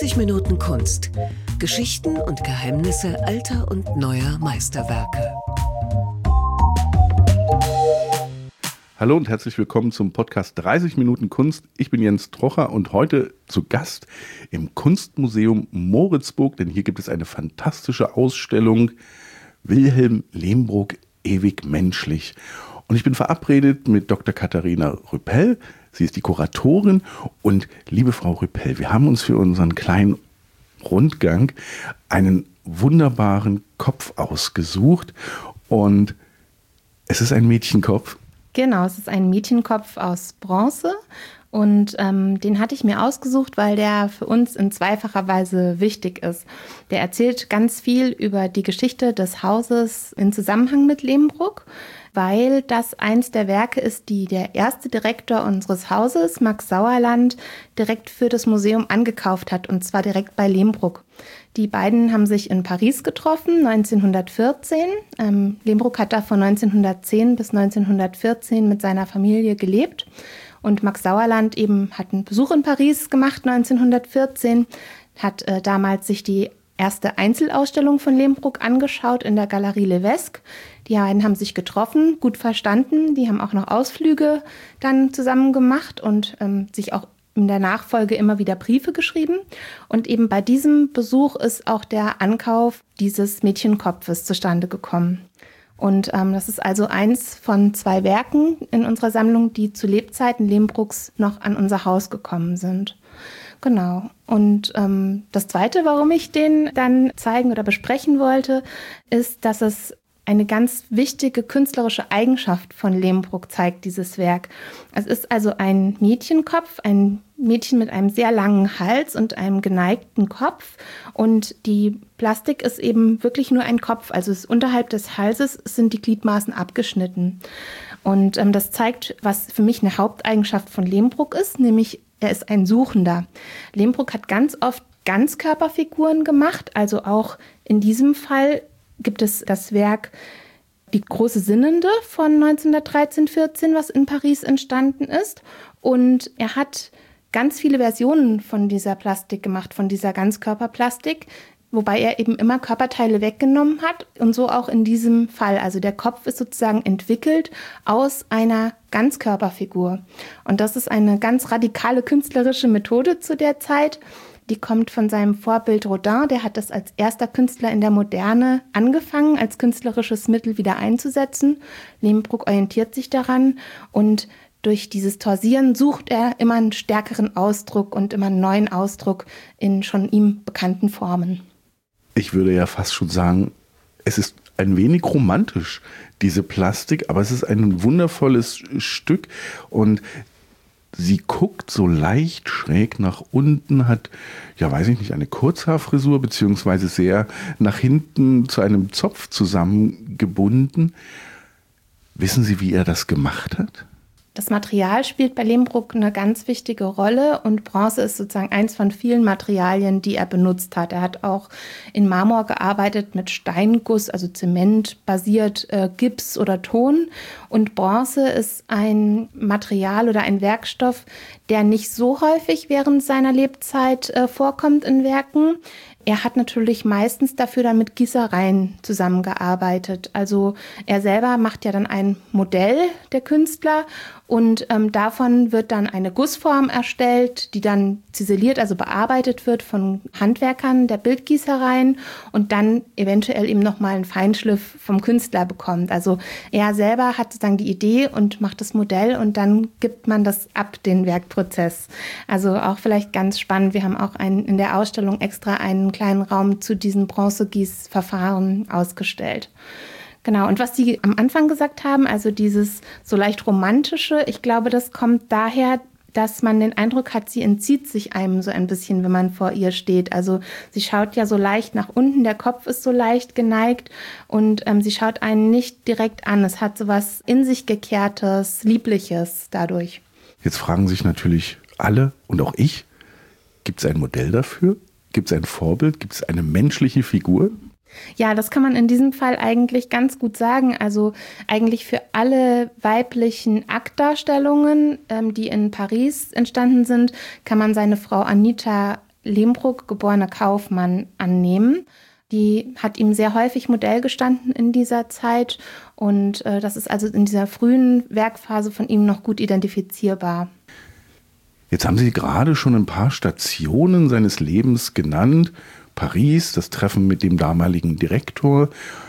30 Minuten Kunst. Geschichten und Geheimnisse alter und neuer Meisterwerke. Hallo und herzlich willkommen zum Podcast 30 Minuten Kunst. Ich bin Jens Trocher und heute zu Gast im Kunstmuseum Moritzburg, denn hier gibt es eine fantastische Ausstellung Wilhelm Lehmbruck, ewig menschlich. Und ich bin verabredet mit Dr. Katharina Rüppell. Sie ist die Kuratorin. Und liebe Frau Rüppell, wir haben uns für unseren kleinen Rundgang einen wunderbaren Kopf ausgesucht. Und es ist ein Mädchenkopf. Genau, es ist ein Mädchenkopf aus Bronze und den hatte ich mir ausgesucht, weil der für uns in zweifacher Weise wichtig ist. Der erzählt ganz viel über die Geschichte des Hauses in Zusammenhang mit Lehmbruck, weil das eins der Werke ist, die der erste Direktor unseres Hauses, Max Sauerland, direkt für das Museum angekauft hat, und zwar direkt bei Lehmbruck. Die beiden haben sich in Paris getroffen, 1914. Lehmbruck hat da von 1910 bis 1914 mit seiner Familie gelebt. Und Max Sauerland eben hat einen Besuch in Paris gemacht, 1914, hat damals sich die erste Einzelausstellung von Lehmbruck angeschaut in der Galerie Levesque. Die beiden haben sich getroffen, gut verstanden. Die haben auch noch Ausflüge dann zusammen gemacht und sich auch in der Nachfolge immer wieder Briefe geschrieben. Und eben bei diesem Besuch ist auch der Ankauf dieses Mädchenkopfes zustande gekommen. Und das ist also eins von zwei Werken in unserer Sammlung, die zu Lebzeiten Lehmbrucks noch an unser Haus gekommen sind. Genau. Und das Zweite, warum ich den dann zeigen oder besprechen wollte, ist, dass es eine ganz wichtige künstlerische Eigenschaft von Lehmbruck zeigt, dieses Werk. Es ist also ein Mädchenkopf, ein Mädchen mit einem sehr langen Hals und einem geneigten Kopf. Und die Plastik ist eben wirklich nur ein Kopf. Also es ist unterhalb des Halses sind die Gliedmaßen abgeschnitten. Und das zeigt, was für mich eine Haupteigenschaft von Lehmbruck ist, nämlich er ist ein Suchender. Lehmbruck hat ganz oft Ganzkörperfiguren gemacht, also auch in diesem Fall gibt es das Werk Die große Sinnende von 1913/14, was in Paris entstanden ist. Und er hat ganz viele Versionen von dieser Plastik gemacht, von dieser Ganzkörperplastik, wobei er eben immer Körperteile weggenommen hat. Und so auch in diesem Fall. Also der Kopf ist sozusagen entwickelt aus einer Ganzkörperfigur. Und das ist eine ganz radikale künstlerische Methode zu der Zeit. Die kommt von seinem Vorbild Rodin. Der hat das als erster Künstler in der Moderne angefangen, als künstlerisches Mittel wieder einzusetzen. Lehmbruck orientiert sich daran und durch dieses Torsieren sucht er immer einen stärkeren Ausdruck und immer einen neuen Ausdruck in schon ihm bekannten Formen. Ich würde ja fast schon sagen, es ist ein wenig romantisch, diese Plastik, aber es ist ein wundervolles Stück und sie guckt so leicht schräg nach unten, hat, ja weiß ich nicht, eine Kurzhaarfrisur, beziehungsweise sehr nach hinten zu einem Zopf zusammengebunden. Wissen Sie, wie er das gemacht hat? Das Material spielt bei Lehmbruck eine ganz wichtige Rolle und Bronze ist sozusagen eins von vielen Materialien, die er benutzt hat. Er hat auch in Marmor gearbeitet mit Steinguss, also Zement basiert, Gips oder Ton. Und Bronze ist ein Material oder ein Werkstoff, der nicht so häufig während seiner Lebzeit vorkommt in Werken. Er hat natürlich meistens dafür dann mit Gießereien zusammengearbeitet. Also er selber macht ja dann ein Modell, der Künstler, und davon wird dann eine Gussform erstellt, die dann ziseliert, also bearbeitet wird von Handwerkern der Bildgießereien und dann eventuell eben nochmal einen Feinschliff vom Künstler bekommt. Also er selber hat sozusagen die Idee und macht das Modell und dann gibt man das ab, den Werkprozess. Also auch vielleicht ganz spannend. Wir haben auch in der Ausstellung extra einen kleinen Raum zu diesem Bronzegießverfahren ausgestellt. Genau, und was Sie am Anfang gesagt haben, also dieses so leicht romantische, ich glaube, das kommt daher, dass man den Eindruck hat, sie entzieht sich einem so ein bisschen, wenn man vor ihr steht. Also sie schaut ja so leicht nach unten, der Kopf ist so leicht geneigt und sie schaut einen nicht direkt an. Es hat so was in sich Gekehrtes, Liebliches dadurch. Jetzt fragen sich natürlich alle und auch ich, gibt es ein Modell dafür? Gibt es ein Vorbild? Gibt es eine menschliche Figur? Ja, das kann man in diesem Fall eigentlich ganz gut sagen. Also eigentlich für alle weiblichen Aktdarstellungen, die in Paris entstanden sind, kann man seine Frau Anita Lehmbruck geborene Kaufmann annehmen. Die hat ihm sehr häufig Modell gestanden in dieser Zeit und das ist also in dieser frühen Werkphase von ihm noch gut identifizierbar. Jetzt haben Sie gerade schon ein paar Stationen seines Lebens genannt. Paris, das Treffen mit dem damaligen Direktor,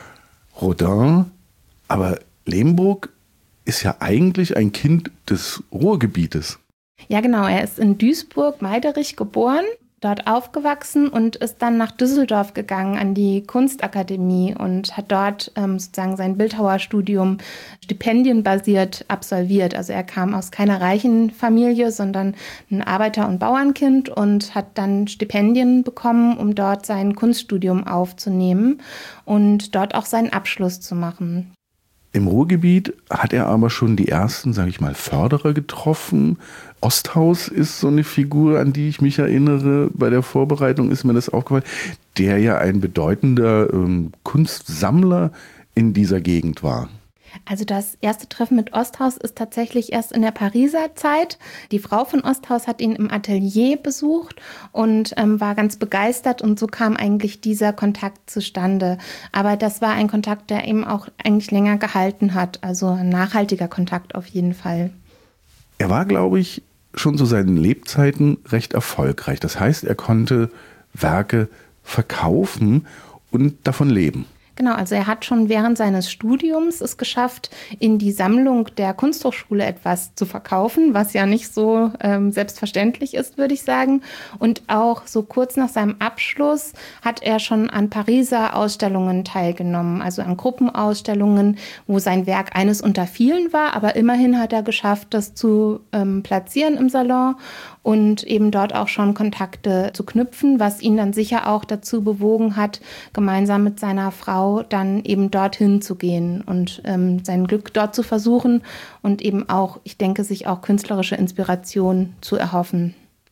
Rodin. Aber Lehmbruck ist ja eigentlich ein Kind des Ruhrgebietes. Ja, genau. Er ist in Duisburg-Meiderich geboren, dort aufgewachsen und ist dann nach Düsseldorf gegangen an die Kunstakademie und hat dort sozusagen sein Bildhauerstudium stipendienbasiert absolviert. Also er kam aus keiner reichen Familie, sondern ein Arbeiter- und Bauernkind und hat dann Stipendien bekommen, um dort sein Kunststudium aufzunehmen und dort auch seinen Abschluss zu machen. Im Ruhrgebiet hat er aber schon die ersten, sage ich mal, Förderer getroffen. Osthaus ist so eine Figur, an die ich mich erinnere. Bei der Vorbereitung ist mir das aufgefallen, der ja ein bedeutender Kunstsammler in dieser Gegend war. Also das erste Treffen mit Osthaus ist tatsächlich erst in der Pariser Zeit. Die Frau von Osthaus hat ihn im Atelier besucht und war ganz begeistert und so kam eigentlich dieser Kontakt zustande. Aber das war ein Kontakt, der eben auch eigentlich länger gehalten hat, also ein nachhaltiger Kontakt auf jeden Fall. Er war, glaube ich, schon zu seinen Lebzeiten recht erfolgreich. Das heißt, er konnte Werke verkaufen und davon leben. Genau, also er hat schon während seines Studiums es geschafft, in die Sammlung der Kunsthochschule etwas zu verkaufen, was ja nicht so selbstverständlich ist, würde ich sagen. Und auch so kurz nach seinem Abschluss hat er schon an Pariser Ausstellungen teilgenommen, also an Gruppenausstellungen, wo sein Werk eines unter vielen war, aber immerhin hat er geschafft, das zu platzieren im Salon und eben dort auch schon Kontakte zu knüpfen, was ihn dann sicher auch dazu bewogen hat, gemeinsam mit seiner Frau dann eben dorthin zu gehen und sein Glück dort zu versuchen und eben auch, ich denke, sich auch künstlerische Inspiration zu erhoffen.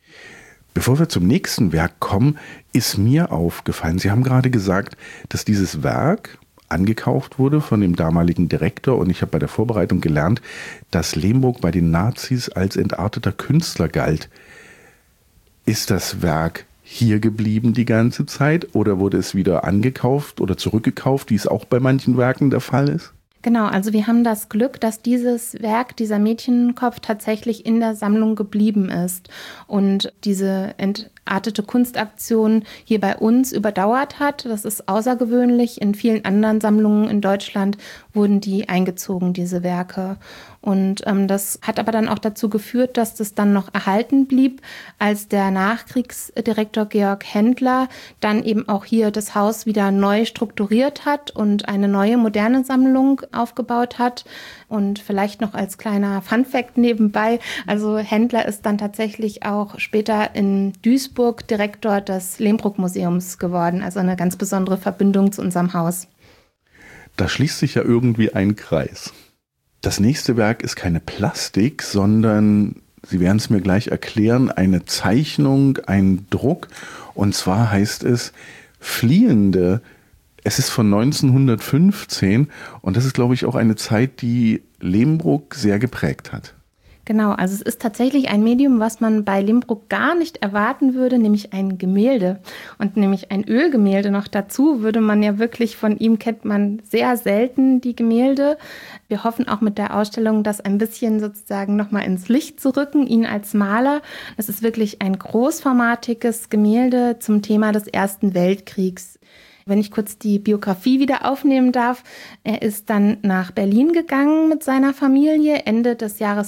Bevor wir zum nächsten Werk kommen, ist mir aufgefallen, Sie haben gerade gesagt, dass dieses Werk angekauft wurde von dem damaligen Direktor und ich habe bei der Vorbereitung gelernt, dass Lehmbruck bei den Nazis als entarteter Künstler galt. Ist das Werk hier geblieben die ganze Zeit oder wurde es wieder angekauft oder zurückgekauft, wie es auch bei manchen Werken der Fall ist? Genau, also wir haben das Glück, dass dieses Werk, dieser Mädchenkopf tatsächlich in der Sammlung geblieben ist und diese entartete Kunstaktion hier bei uns überdauert hat. Das ist außergewöhnlich. In vielen anderen Sammlungen in Deutschland wurden die eingezogen, diese Werke. Und das hat aber dann auch dazu geführt, dass das dann noch erhalten blieb, als der Nachkriegsdirektor Georg Händler dann eben auch hier das Haus wieder neu strukturiert hat und eine neue moderne Sammlung aufgebaut hat. Und vielleicht noch als kleiner Funfact nebenbei, also Händler ist dann tatsächlich auch später in Duisburg Direktor des Lehmbruck-Museums geworden, also eine ganz besondere Verbindung zu unserem Haus. Da schließt sich ja irgendwie ein Kreis. Das nächste Werk ist keine Plastik, sondern, Sie werden es mir gleich erklären, eine Zeichnung, ein Druck. Und zwar heißt es Fliehende. Es ist von 1915 und das ist, glaube ich, auch eine Zeit, die Lehmbruck sehr geprägt hat. Genau, also es ist tatsächlich ein Medium, was man bei Lehmbruck gar nicht erwarten würde, nämlich ein Gemälde. Und nämlich ein Ölgemälde noch dazu würde man ja wirklich, von ihm kennt man sehr selten die Gemälde. Wir hoffen auch mit der Ausstellung, das ein bisschen sozusagen nochmal ins Licht zu rücken, ihn als Maler. Das ist wirklich ein großformatiges Gemälde zum Thema des Ersten Weltkriegs. Wenn ich kurz die Biografie wieder aufnehmen darf, er ist dann nach Berlin gegangen mit seiner Familie Ende des Jahres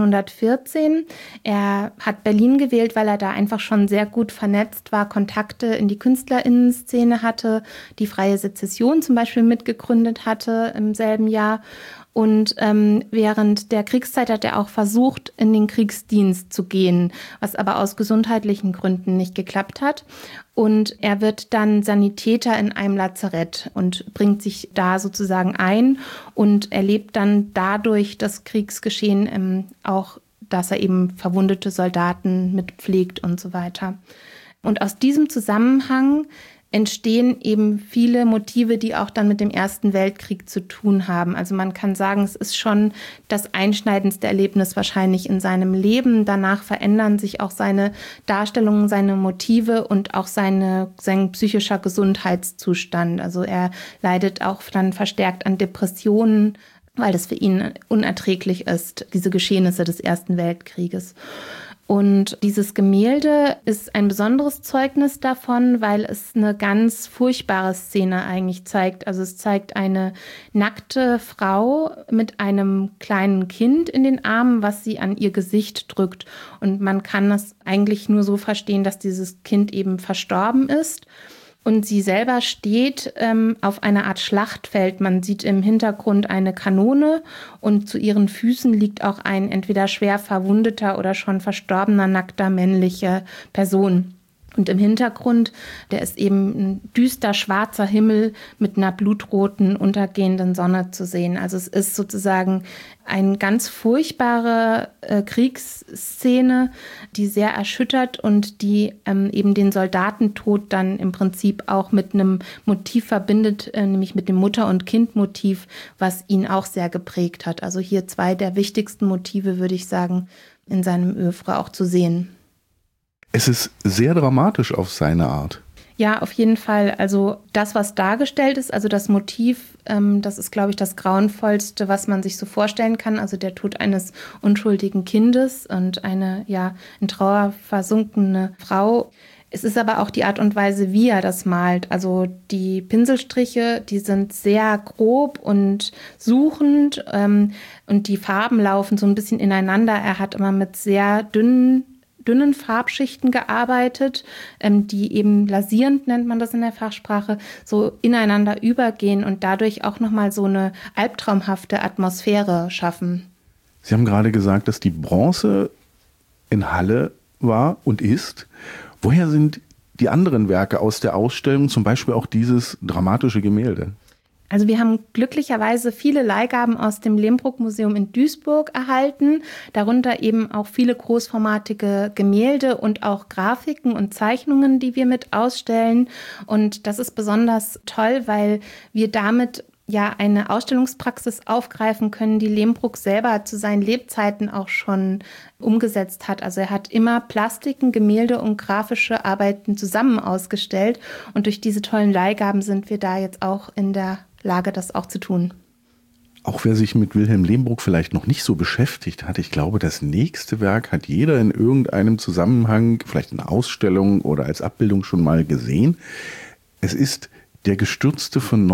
1914. Er hat Berlin gewählt, weil er da einfach schon sehr gut vernetzt war, Kontakte in die KünstlerInnen-Szene hatte, die Freie Sezession zum Beispiel mitgegründet hatte im selben Jahr. Und während der Kriegszeit hat er auch versucht, in den Kriegsdienst zu gehen, was aber aus gesundheitlichen Gründen nicht geklappt hat. Und er wird dann Sanitäter in einem Lazarett und bringt sich da sozusagen ein und erlebt dann dadurch das Kriegsgeschehen auch, dass er eben verwundete Soldaten mitpflegt und so weiter. Und aus diesem Zusammenhang entstehen eben viele Motive, die auch dann mit dem Ersten Weltkrieg zu tun haben. Also man kann sagen, es ist schon das einschneidendste Erlebnis wahrscheinlich in seinem Leben. Danach verändern sich auch seine Darstellungen, seine Motive und auch sein psychischer Gesundheitszustand. Also er leidet auch dann verstärkt an Depressionen, weil das für ihn unerträglich ist, diese Geschehnisse des Ersten Weltkrieges. Und dieses Gemälde ist ein besonderes Zeugnis davon, weil es eine ganz furchtbare Szene eigentlich zeigt. Also es zeigt eine nackte Frau mit einem kleinen Kind in den Armen, was sie an ihr Gesicht drückt. Und man kann das eigentlich nur so verstehen, dass dieses Kind eben verstorben ist. Und sie selber steht auf einer Art Schlachtfeld. Man sieht im Hintergrund eine Kanone und zu ihren Füßen liegt auch ein entweder schwer verwundeter oder schon verstorbener, nackter männlicher Person. Und im Hintergrund, der ist eben ein düster schwarzer Himmel mit einer blutroten, untergehenden Sonne zu sehen. Also es ist sozusagen eine ganz furchtbare Kriegsszene, die sehr erschüttert und die eben den Soldatentod dann im Prinzip auch mit einem Motiv verbindet, nämlich mit dem Mutter- und Kindmotiv, was ihn auch sehr geprägt hat. Also hier 2 der wichtigsten Motive, würde ich sagen, in seinem Oeuvre auch zu sehen. Es ist sehr dramatisch auf seine Art. Ja, auf jeden Fall. Also das, was dargestellt ist, also das Motiv, das ist, glaube ich, das Grauenvollste, was man sich so vorstellen kann. Also der Tod eines unschuldigen Kindes und eine in Trauer versunkene Frau. Es ist aber auch die Art und Weise, wie er das malt. Also die Pinselstriche, die sind sehr grob und suchend und die Farben laufen so ein bisschen ineinander. Er hat immer mit sehr dünnen Farbschichten gearbeitet, die eben lasierend, nennt man das in der Fachsprache, so ineinander übergehen und dadurch auch nochmal so eine albtraumhafte Atmosphäre schaffen. Sie haben gerade gesagt, dass die Bronze in Halle war und ist. Woher sind die anderen Werke aus der Ausstellung, zum Beispiel auch dieses dramatische Gemälde? Also wir haben glücklicherweise viele Leihgaben aus dem Lehmbruck-Museum in Duisburg erhalten, darunter eben auch viele großformatige Gemälde und auch Grafiken und Zeichnungen, die wir mit ausstellen. Und das ist besonders toll, weil wir damit eine Ausstellungspraxis aufgreifen können, die Lehmbruck selber zu seinen Lebzeiten auch schon umgesetzt hat. Also er hat immer Plastiken, Gemälde und grafische Arbeiten zusammen ausgestellt. Und durch diese tollen Leihgaben sind wir da jetzt auch in der Lage, das auch zu tun. Auch wer sich mit Wilhelm Lehmbruck vielleicht noch nicht so beschäftigt hat, ich glaube, das nächste Werk hat jeder in irgendeinem Zusammenhang, vielleicht in einer Ausstellung oder als Abbildung schon mal gesehen. Es ist Der Gestürzte von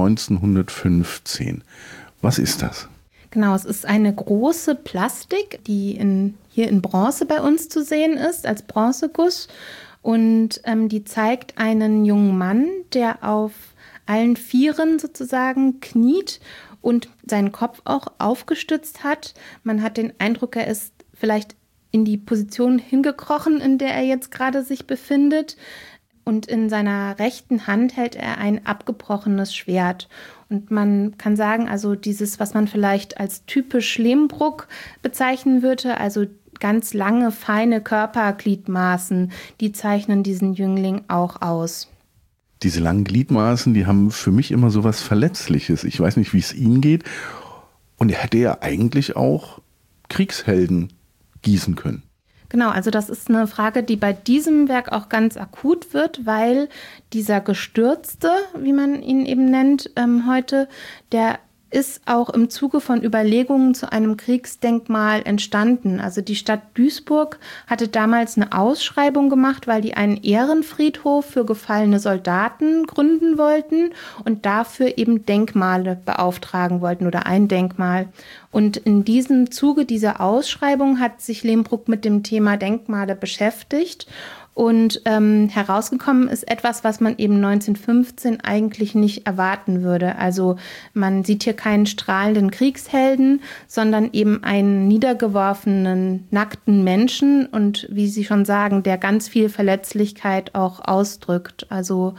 1915. Was ist das? Genau, es ist eine große Plastik, die hier in Bronze bei uns zu sehen ist, als Bronzeguss. Und die zeigt einen jungen Mann, der auf allen Vieren sozusagen kniet und seinen Kopf auch aufgestützt hat. Man hat den Eindruck, er ist vielleicht in die Position hingekrochen, in der er jetzt gerade sich befindet. Und in seiner rechten Hand hält er ein abgebrochenes Schwert. Und man kann sagen, also dieses, was man vielleicht als typisch Lehmbruck bezeichnen würde, also ganz lange, feine Körpergliedmaßen, die zeichnen diesen Jüngling auch aus. Diese langen Gliedmaßen, die haben für mich immer so was Verletzliches. Ich weiß nicht, wie es Ihnen geht. Und er hätte ja eigentlich auch Kriegshelden gießen können. Genau, also das ist eine Frage, die bei diesem Werk auch ganz akut wird, weil dieser Gestürzte, wie man ihn eben nennt heute, der ist auch im Zuge von Überlegungen zu einem Kriegsdenkmal entstanden. Also die Stadt Duisburg hatte damals eine Ausschreibung gemacht, weil die einen Ehrenfriedhof für gefallene Soldaten gründen wollten und dafür eben Denkmale beauftragen wollten oder ein Denkmal. Und in diesem Zuge dieser Ausschreibung hat sich Lehmbruck mit dem Thema Denkmale beschäftigt. Und herausgekommen ist etwas, was man eben 1915 eigentlich nicht erwarten würde. Also man sieht hier keinen strahlenden Kriegshelden, sondern eben einen niedergeworfenen, nackten Menschen und wie Sie schon sagen, der ganz viel Verletzlichkeit auch ausdrückt. Also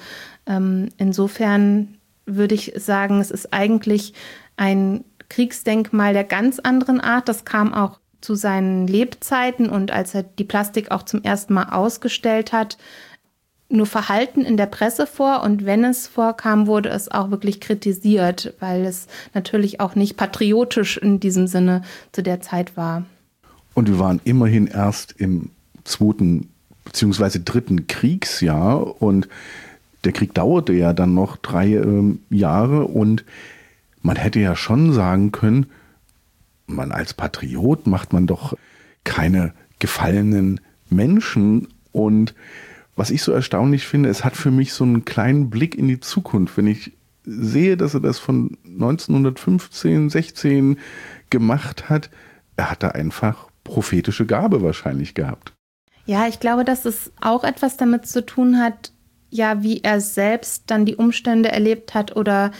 insofern würde ich sagen, es ist eigentlich ein Kriegsdenkmal der ganz anderen Art. Das kam auch zu seinen Lebzeiten und als er die Plastik auch zum ersten Mal ausgestellt hat, nur verhalten in der Presse vor und wenn es vorkam, wurde es auch wirklich kritisiert, weil es natürlich auch nicht patriotisch in diesem Sinne zu der Zeit war. Und wir waren immerhin erst im 2. bzw. 3. Kriegsjahr und der Krieg dauerte ja dann noch 3 Jahre und man hätte ja schon sagen können, man als Patriot macht man doch keine gefallenen Menschen. Und was ich so erstaunlich finde, es hat für mich so einen kleinen Blick in die Zukunft. Wenn ich sehe, dass er das von 1915, 16 gemacht hat, er hat da einfach prophetische Gabe wahrscheinlich gehabt. Ja, ich glaube, dass es auch etwas damit zu tun hat, ja, wie er selbst dann die Umstände erlebt hat oder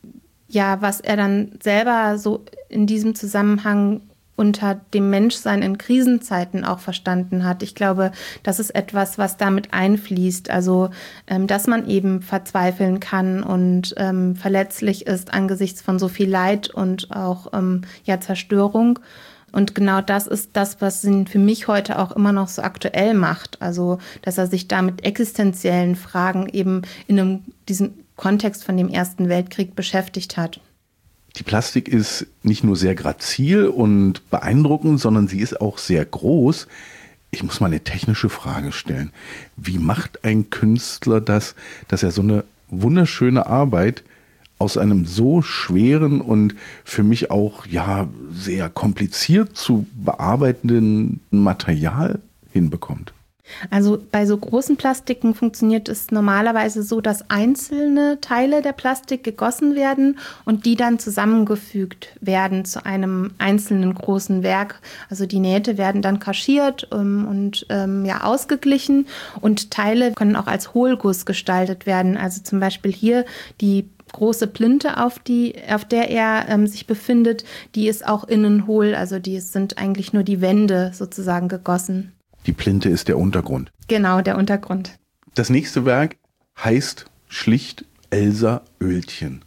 ja, was er dann selber so in diesem Zusammenhang unter dem Menschsein in Krisenzeiten auch verstanden hat. Ich glaube, das ist etwas, was damit einfließt. Also, dass man eben verzweifeln kann und verletzlich ist angesichts von so viel Leid und auch Zerstörung. Und genau das ist das, was ihn für mich heute auch immer noch so aktuell macht. Also, dass er sich da mit existenziellen Fragen eben in diesem Kontext von dem Ersten Weltkrieg beschäftigt hat. Die Plastik ist nicht nur sehr grazil und beeindruckend, sondern sie ist auch sehr groß. Ich muss mal eine technische Frage stellen. Wie macht ein Künstler das, dass er so eine wunderschöne Arbeit aus einem so schweren und für mich auch sehr kompliziert zu bearbeitenden Material hinbekommt? Also bei so großen Plastiken funktioniert es normalerweise so, dass einzelne Teile der Plastik gegossen werden und die dann zusammengefügt werden zu einem einzelnen großen Werk. Also die Nähte werden dann kaschiert und ausgeglichen und Teile können auch als Hohlguss gestaltet werden. Also zum Beispiel hier die große Plinte, auf der er sich befindet, die ist auch innen hohl. Also sind eigentlich nur die Wände sozusagen gegossen. Die Plinte ist der Untergrund. Genau, der Untergrund. Das nächste Werk heißt schlicht Elsa Oeltjen.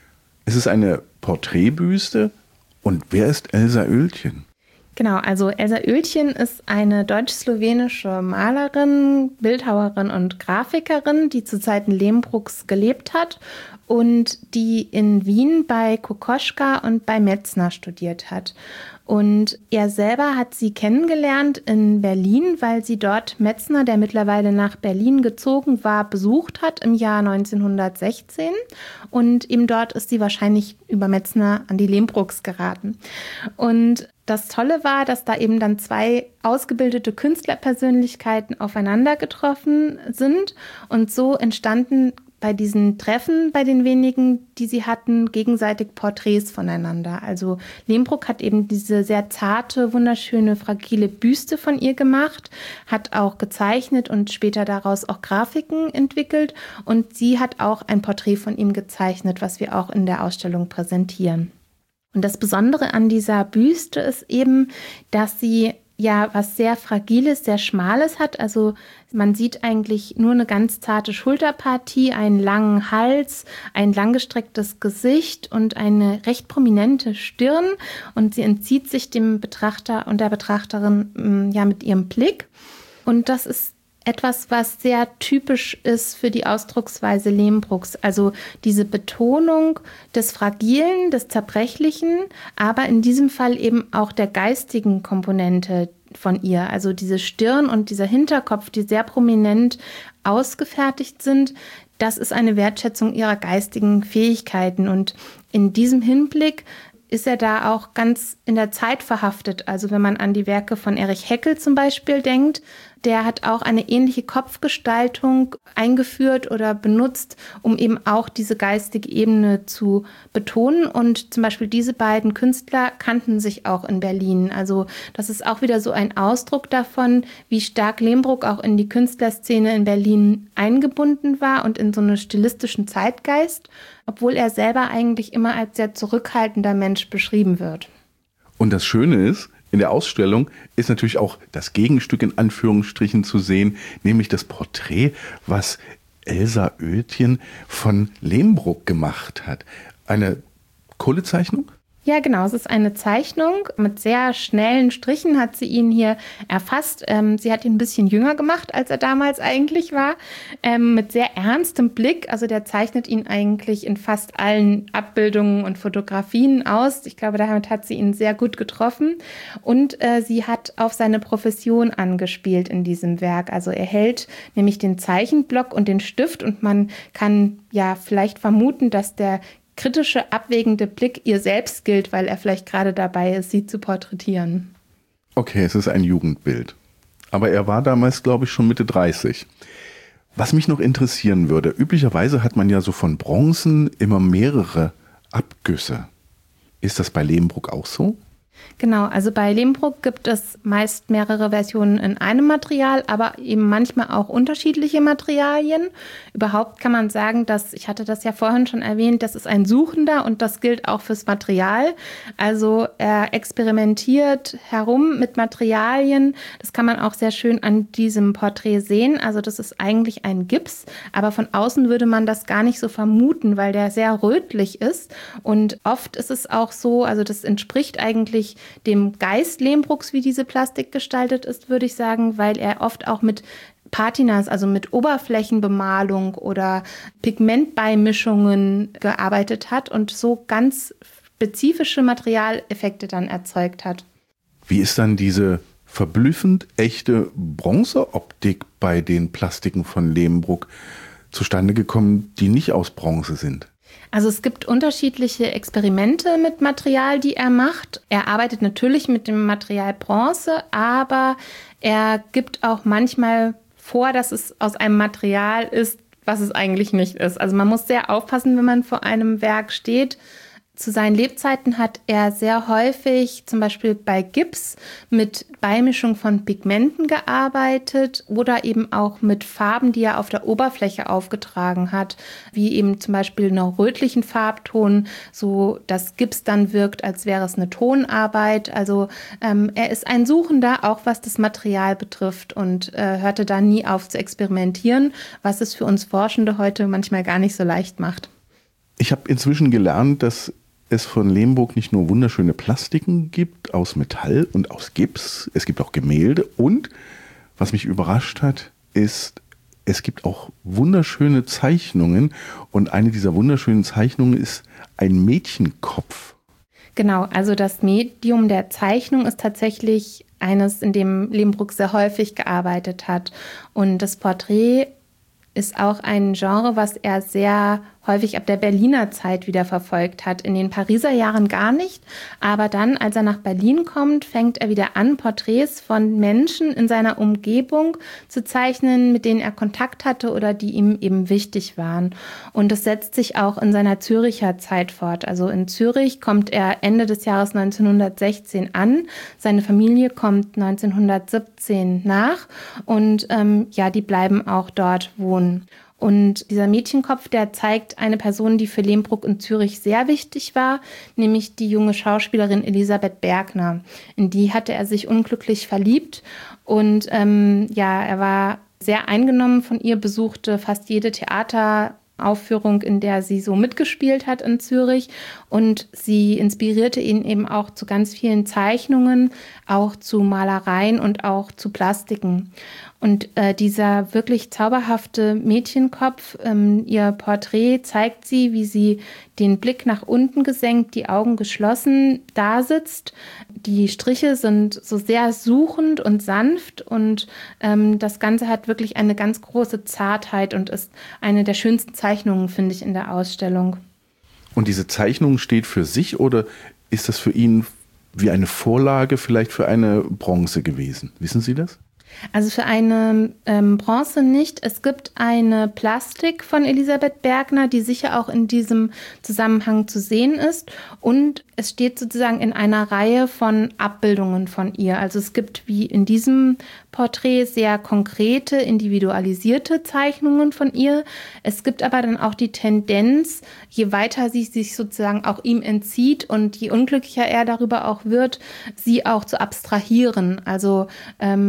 Es ist eine Porträtbüste. Und wer ist Elsa Oeltjen? Genau, also Elsa Oeltjen ist eine deutsch-slowenische Malerin, Bildhauerin und Grafikerin, die zu Zeiten Lehmbrucks gelebt hat und die in Wien bei Kokoschka und bei Metzner studiert hat. Und er selber hat sie kennengelernt in Berlin, weil sie dort Metzner, der mittlerweile nach Berlin gezogen war, besucht hat im Jahr 1916. Und eben dort ist sie wahrscheinlich über Metzner an die Lehmbrucks geraten. Und das Tolle war, dass da eben dann 2 ausgebildete Künstlerpersönlichkeiten aufeinander getroffen sind. Und so entstanden bei diesen Treffen, bei den wenigen, die sie hatten, gegenseitig Porträts voneinander. Also Lehmbruck hat eben diese sehr zarte, wunderschöne, fragile Büste von ihr gemacht, hat auch gezeichnet und später daraus auch Grafiken entwickelt. Und sie hat auch ein Porträt von ihm gezeichnet, was wir auch in der Ausstellung präsentieren. Und das Besondere an dieser Büste ist eben, dass sie was sehr Fragiles, sehr Schmales hat. Also man sieht eigentlich nur eine ganz zarte Schulterpartie, einen langen Hals, ein langgestrecktes Gesicht und eine recht prominente Stirn. Und sie entzieht sich dem Betrachter und der Betrachterin mit ihrem Blick. Und das ist etwas, was sehr typisch ist für die Ausdrucksweise Lehmbrucks. Also diese Betonung des Fragilen, des Zerbrechlichen, aber in diesem Fall eben auch der geistigen Komponente von ihr. Also diese Stirn und dieser Hinterkopf, die sehr prominent ausgefertigt sind, das ist eine Wertschätzung ihrer geistigen Fähigkeiten. Und in diesem Hinblick ist er da auch ganz in der Zeit verhaftet. Also wenn man an die Werke von Erich Heckel zum Beispiel denkt, der hat auch eine ähnliche Kopfgestaltung eingeführt oder benutzt, um eben auch diese geistige Ebene zu betonen. Und zum Beispiel diese beiden Künstler kannten sich auch in Berlin. Also das ist auch wieder so ein Ausdruck davon, wie stark Lehmbruck auch in die Künstlerszene in Berlin eingebunden war und in so einen stilistischen Zeitgeist, obwohl er selber eigentlich immer als sehr zurückhaltender Mensch beschrieben wird. Und das Schöne ist, in der Ausstellung ist natürlich auch das Gegenstück in Anführungsstrichen zu sehen, nämlich das Porträt, was Elsa Oeltjen von Lehmbruck gemacht hat. Eine Kohlezeichnung? Ja, genau. Es ist eine Zeichnung. Mit sehr schnellen Strichen hat sie ihn hier erfasst. Sie hat ihn ein bisschen jünger gemacht, als er damals eigentlich war. Mit sehr ernstem Blick. Also der zeichnet ihn eigentlich in fast allen Abbildungen und Fotografien aus. Ich glaube, damit hat sie ihn sehr gut getroffen. Und sie hat auf seine Profession angespielt in diesem Werk. Also er hält nämlich den Zeichenblock und den Stift und man kann ja vielleicht vermuten, dass der kritische, abwägende Blick ihr selbst gilt, weil er vielleicht gerade dabei ist, sie zu porträtieren. Okay, es ist ein Jugendbild. Aber er war damals, glaube ich, schon Mitte 30. Was mich noch interessieren würde, üblicherweise hat man ja so von Bronzen immer mehrere Abgüsse. Ist das bei Lehmbruck auch so? Genau, also bei Lehmbruck gibt es meist mehrere Versionen in einem Material, aber eben manchmal auch unterschiedliche Materialien. Überhaupt kann man sagen, dass, ich hatte das ja vorhin schon erwähnt, das ist ein Suchender und das gilt auch fürs Material. Also er experimentiert herum mit Materialien. Das kann man auch sehr schön an diesem Porträt sehen. Also das ist eigentlich ein Gips, aber von außen würde man das gar nicht so vermuten, weil der sehr rötlich ist. Und oft ist es auch so, also das entspricht eigentlich dem Geist Lehmbrucks, wie diese Plastik gestaltet ist, würde ich sagen, weil er oft auch mit Patinas, also mit Oberflächenbemalung oder Pigmentbeimischungen gearbeitet hat und so ganz spezifische Materialeffekte dann erzeugt hat. Wie ist dann diese verblüffend echte Bronzeoptik bei den Plastiken von Lehmbruck zustande gekommen, die nicht aus Bronze sind? Also es gibt unterschiedliche Experimente mit Material, die er macht. Er arbeitet natürlich mit dem Material Bronze, aber er gibt auch manchmal vor, dass es aus einem Material ist, was es eigentlich nicht ist. Also man muss sehr aufpassen, wenn man vor einem Werk steht. Zu seinen Lebzeiten hat er sehr häufig zum Beispiel bei Gips mit Beimischung von Pigmenten gearbeitet oder eben auch mit Farben, die er auf der Oberfläche aufgetragen hat, wie eben zum Beispiel einen rötlichen Farbton, so dass Gips dann wirkt, als wäre es eine Tonarbeit. Also er ist ein Suchender, auch was das Material betrifft und hörte da nie auf zu experimentieren, was es für uns Forschende heute manchmal gar nicht so leicht macht. Ich habe inzwischen gelernt, dass es von Lehmbruck nicht nur wunderschöne Plastiken gibt aus Metall und aus Gips, es gibt auch Gemälde und, was mich überrascht hat, ist, es gibt auch wunderschöne Zeichnungen und eine dieser wunderschönen Zeichnungen ist ein Mädchenkopf. Genau, also das Medium der Zeichnung ist tatsächlich eines, in dem Lehmbruck sehr häufig gearbeitet hat und das Porträt ist auch ein Genre, was er sehr häufig ab der Berliner Zeit wieder verfolgt hat. In den Pariser Jahren gar nicht, aber dann, als er nach Berlin kommt, fängt er wieder an, Porträts von Menschen in seiner Umgebung zu zeichnen, mit denen er Kontakt hatte oder die ihm eben wichtig waren. Und das setzt sich auch in seiner Züricher Zeit fort. Also in Zürich kommt er Ende des Jahres 1916 an. Seine Familie kommt 1917 nach und die bleiben auch dort wohnen. Und dieser Mädchenkopf, der zeigt eine Person, die für Lehmbruck in Zürich sehr wichtig war, nämlich die junge Schauspielerin Elisabeth Bergner. In die hatte er sich unglücklich verliebt und er war sehr eingenommen von ihr, besuchte fast jede Theateraufführung, in der sie so mitgespielt hat in Zürich und sie inspirierte ihn eben auch zu ganz vielen Zeichnungen, auch zu Malereien und auch zu Plastiken. Und dieser wirklich zauberhafte Mädchenkopf, ihr Porträt zeigt sie, wie sie den Blick nach unten gesenkt, die Augen geschlossen da sitzt. Die Striche sind so sehr suchend und sanft und das Ganze hat wirklich eine ganz große Zartheit und ist eine der schönsten Zeichnungen, finde ich, in der Ausstellung. Und diese Zeichnung steht für sich oder ist das für ihn wie eine Vorlage vielleicht für eine Bronze gewesen? Wissen Sie das? Also für eine Bronze nicht. Es gibt eine Plastik von Elisabeth Bergner, die sicher auch in diesem Zusammenhang zu sehen ist. Und es steht sozusagen in einer Reihe von Abbildungen von ihr. Also es gibt wie in diesem Porträt sehr konkrete, individualisierte Zeichnungen von ihr. Es gibt aber dann auch die Tendenz, je weiter sie sich sozusagen auch ihm entzieht und je unglücklicher er darüber auch wird, sie auch zu abstrahieren. Also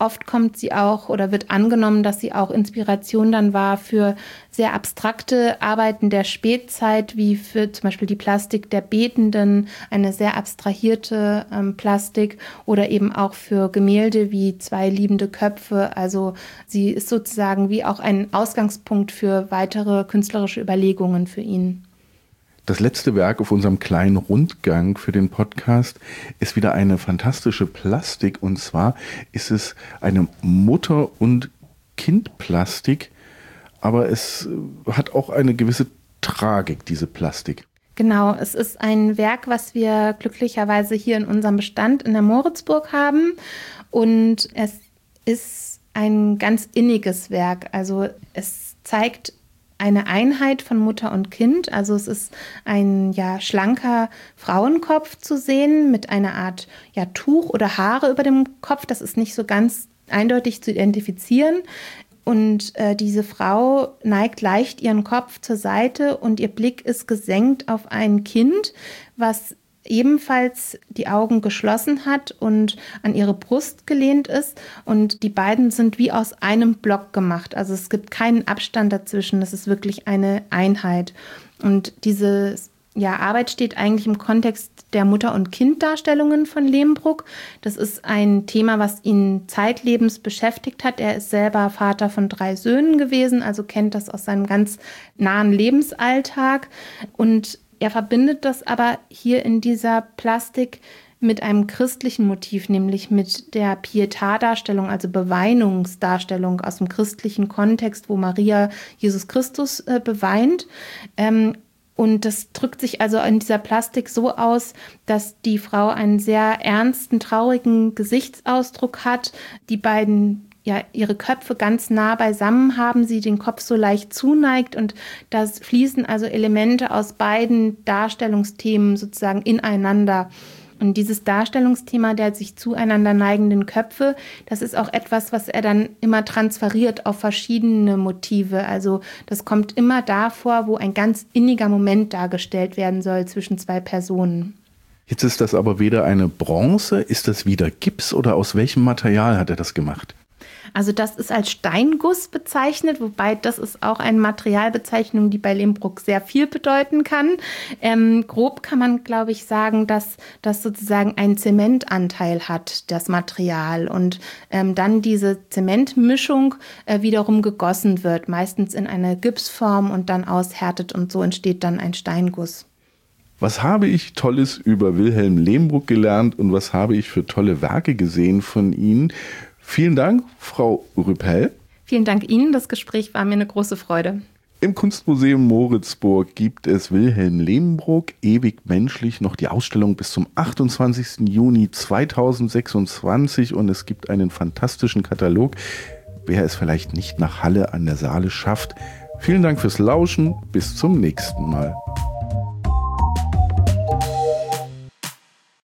oft kommt sie auch oder wird angenommen, dass sie auch Inspiration dann war für sehr abstrakte Arbeiten der Spätzeit, wie für zum Beispiel die Plastik der Betenden, eine sehr abstrahierte Plastik, oder eben auch für Gemälde wie Zwei liebende Köpfe. Also sie ist sozusagen wie auch ein Ausgangspunkt für weitere künstlerische Überlegungen für ihn. Das letzte Werk auf unserem kleinen Rundgang für den Podcast ist wieder eine fantastische Plastik, und zwar ist es eine Mutter- und Kindplastik, aber es hat auch eine gewisse Tragik, diese Plastik. Genau, es ist ein Werk, was wir glücklicherweise hier in unserem Bestand in der Moritzburg haben, und es ist ein ganz inniges Werk. Also es zeigt eine Einheit von Mutter und Kind. Also es ist ein schlanker Frauenkopf zu sehen mit einer Art Tuch oder Haare über dem Kopf. Das ist nicht so ganz eindeutig zu identifizieren. Und diese Frau neigt leicht ihren Kopf zur Seite und ihr Blick ist gesenkt auf ein Kind, was ebenfalls die Augen geschlossen hat und an ihre Brust gelehnt ist. Und die beiden sind wie aus einem Block gemacht. Also es gibt keinen Abstand dazwischen. Es ist wirklich eine Einheit. Und diese Arbeit steht eigentlich im Kontext der Mutter- und Kinddarstellungen von Lehmbruck. Das ist ein Thema, was ihn zeitlebens beschäftigt hat. Er ist selber Vater von 3 Söhnen gewesen, also kennt das aus seinem ganz nahen Lebensalltag. Und er verbindet das aber hier in dieser Plastik mit einem christlichen Motiv, nämlich mit der Pietà-Darstellung, also Beweinungsdarstellung aus dem christlichen Kontext, wo Maria Jesus Christus beweint. Und das drückt sich also in dieser Plastik so aus, dass die Frau einen sehr ernsten, traurigen Gesichtsausdruck hat. Die beiden ihre Köpfe ganz nah beisammen haben, sie den Kopf so leicht zuneigt, und da fließen also Elemente aus beiden Darstellungsthemen sozusagen ineinander. Und dieses Darstellungsthema der sich zueinander neigenden Köpfe, das ist auch etwas, was er dann immer transferiert auf verschiedene Motive. Also das kommt immer davor, wo ein ganz inniger Moment dargestellt werden soll zwischen 2 Personen. Jetzt ist das aber weder eine Bronze, ist das wieder Gips, oder aus welchem Material hat er das gemacht? Also das ist als Steinguss bezeichnet, wobei das ist auch eine Materialbezeichnung, die bei Lehmbruck sehr viel bedeuten kann. Grob kann man, glaube ich, sagen, dass das sozusagen einen Zementanteil hat, das Material, und dann diese Zementmischung wiederum gegossen wird, meistens in eine Gipsform und dann aushärtet, und so entsteht dann ein Steinguss. Was habe ich Tolles über Wilhelm Lehmbruck gelernt und was habe ich für tolle Werke gesehen von Ihnen? Vielen Dank, Frau Rüppel. Vielen Dank Ihnen, das Gespräch war mir eine große Freude. Im Kunstmuseum Moritzburg gibt es Wilhelm Lehmbruck, ewig menschlich, noch die Ausstellung bis zum 28. Juni 2026, und es gibt einen fantastischen Katalog, wer es vielleicht nicht nach Halle an der Saale schafft. Vielen Dank fürs Lauschen, bis zum nächsten Mal.